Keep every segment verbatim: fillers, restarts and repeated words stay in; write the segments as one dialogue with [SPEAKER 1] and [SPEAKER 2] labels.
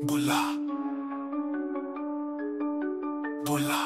[SPEAKER 1] बुला बुला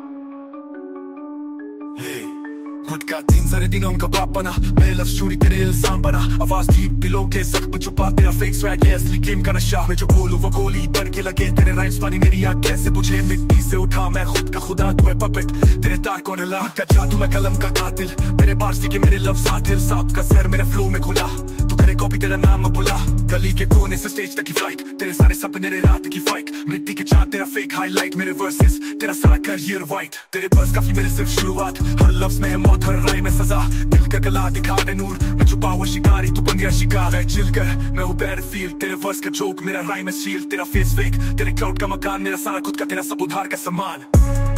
[SPEAKER 1] हे गुटका तीन सारे दिनों का बाप बना, मैं लव स्टोरी तेरे इल्जाम बना। आवाज डीप दिलों के जख्म छुपा, तेरा फेक स्वैग है असली गेम का नशा। मैं जो बोलूं वो गोली बन के लगे, तेरे राइम्स पानी मेरी आँख कैसे बुझे। मिट्टी से उठा मैं खुद का खुदा, तू है पपेट, तेरे तार कौन हिला। का जादू मैं कलम का कातिल, मेरे बार्सी के मेरे लफ्ज़ आतिल। सांप का सर मेरे फ्लो में खुला, तू करे कॉपी तेरा नाम बुला। गली के कोने से स्टेज तक की फ्लाइट, तेरे सारे सपने तेरे रात की फाइट। मिट्टी के चाँद तेरा फेक हाईलाइट, मेरे वर्सेस तेरा सारा करियर वाइट। तेरे बस काफी मेरे सिर्फ शुरुआत, हर लफ्ज़ में है मौत, हर राय में सजा। दिल का गला दिखा दे नूर, मैं छुपा हुआ शिकारी, तू बन गया शिकार है। चिल कर मैं हूँ बैटलफील्ड, तेरे वर्स का जोक मेरा राइम है शील्ड। तेरा फेस फेक, तेरे क्राउड का मकान, मेरा सारा खुद का तेरा सब उधार का सामान।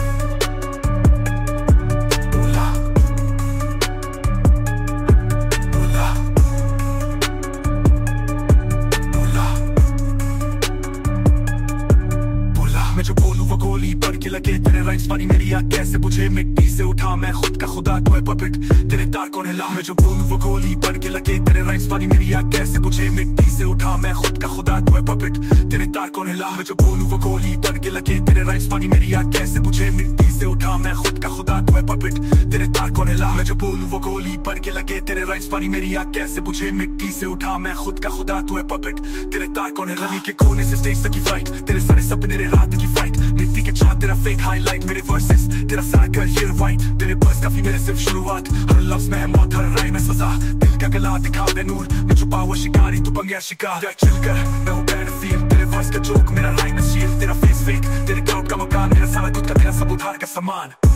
[SPEAKER 1] मैं जो बोलूं वो गोली पड़ के लगे, तेरे राइम्स पानी मेरी आँख कैसे बुझे। मिट्टी से उठा मैं खुद का खुदा, तू है पपेट, तेरे तार कौन हिला। मैं जो बोलूं वो गोली पड़ के लगे, तेरे राइम्स पानी मेरी आँख कैसे बुझे। मिट्टी से उठा मैं खुद का खुदा, तू है पपेट, तेरे तार कौन हिला। मैं जो बोलूं वो गोली पड़ के लगे, तेरे राइम्स पानी मेरी आँख कैसे बुझे। मिट्टी से उठा मैं खुद का खुदा, तू है पपेट, तेरे तार कौन हिला। मैं जो बोलूं वो गोली पड़ के लगे, तेरे राइम्स पानी मेरी आँख कैसे बुझे। मिट्टी से उठा मैं खुद का खुदा, तू है पपेट, तेरे तार कौन हिला। गली के कोने से स्टेज तक की फाइट, तेरे सारे सपने तेरे रात की फाइट। मिट्टी के चाँद तेरा फेक हाईलाइट, मेरे वर्सेस तेरा सारा करियर वाइट। तेरे बस काफी मेरे सिर्फ शुरुआत, हर लफ्ज़ में है मौत, हर राय में सजा। दिल का गला दिखा दे नूर, मैं छुपा हुआ शिकारी, तू बन गया शिकार। चिल कर मैं हूँ बैटलफील्ड, तेरे वर्स का जोक मेरा राइम है शील्ड। तेरा फेस फेक, तेरे क्राउड का मकान, मेरा सारा खुद का तेरा सब उधार का सामान।